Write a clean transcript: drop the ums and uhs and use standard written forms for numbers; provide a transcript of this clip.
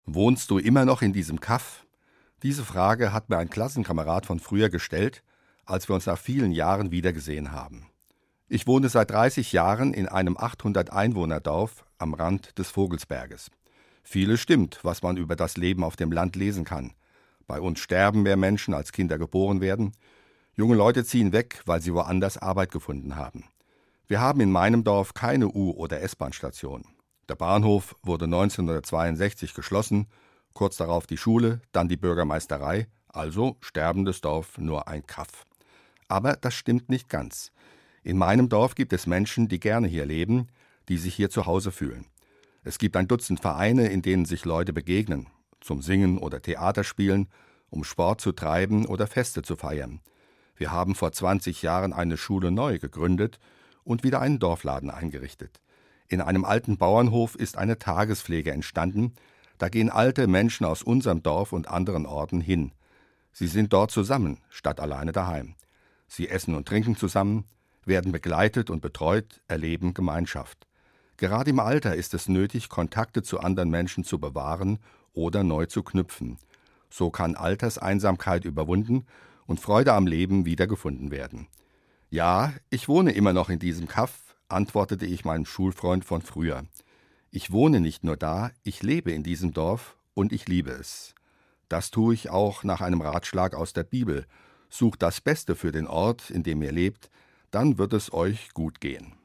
Wohnst du immer noch in diesem Kaff? Diese Frage hat mir ein Klassenkamerad von früher gestellt, als wir uns nach vielen Jahren wiedergesehen haben. Ich wohne seit 30 Jahren in einem 800-Einwohner-Dorf am Rand des Vogelsberges. Vieles stimmt, was man über das Leben auf dem Land lesen kann. Bei uns sterben mehr Menschen, als Kinder geboren werden. Junge Leute ziehen weg, weil sie woanders Arbeit gefunden haben. Wir haben in meinem Dorf keine U- oder S-Bahn-Station. Der Bahnhof wurde 1962 geschlossen, kurz darauf die Schule, dann die Bürgermeisterei, also sterbendes Dorf, nur ein Kaff. Aber das stimmt nicht ganz. In meinem Dorf gibt es Menschen, die gerne hier leben, die sich hier zu Hause fühlen. Es gibt ein Dutzend Vereine, in denen sich Leute begegnen, zum Singen oder Theaterspielen, um Sport zu treiben oder Feste zu feiern. Wir haben vor 20 Jahren eine Schule neu gegründet und wieder einen Dorfladen eingerichtet. In einem alten Bauernhof ist eine Tagespflege entstanden. Da gehen alte Menschen aus unserem Dorf und anderen Orten hin. Sie sind dort zusammen, statt alleine daheim. Sie essen und trinken zusammen, werden begleitet und betreut, erleben Gemeinschaft. Gerade im Alter ist es nötig, Kontakte zu anderen Menschen zu bewahren oder neu zu knüpfen. So kann Alterseinsamkeit überwunden und Freude am Leben wiedergefunden werden. Ja, ich wohne immer noch in diesem Kaff, antwortete ich meinem Schulfreund von früher. Ich wohne nicht nur da, ich lebe in diesem Dorf und ich liebe es. Das tue ich auch nach einem Ratschlag aus der Bibel. Sucht das Beste für den Ort, in dem ihr lebt, dann wird es euch gut gehen.